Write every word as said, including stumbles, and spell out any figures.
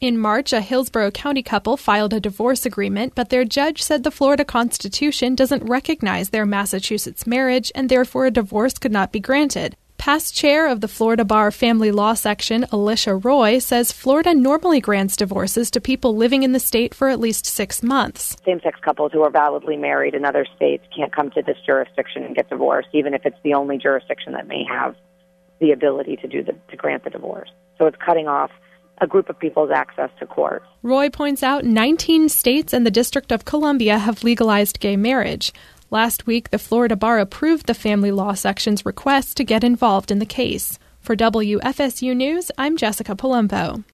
In March, a Hillsborough County couple filed a divorce agreement, but their judge said the Florida Constitution doesn't recognize their Massachusetts marriage, and therefore a divorce could not be granted. Past chair of the Florida Bar Family Law Section, Alicia Roy, says Florida normally grants divorces to people living in the state for at least six months. Same-sex couples who are validly married in other states can't come to this jurisdiction and get divorced, even if it's the only jurisdiction that may have the ability to do the, to grant the divorce. So it's cutting off a group of people's access to court. Roy points out nineteen states and the District of Columbia have legalized gay marriage. Last week, the Florida Bar approved the Family Law Section's request to get involved in the case. For W F S U News, I'm Jessica Palumbo.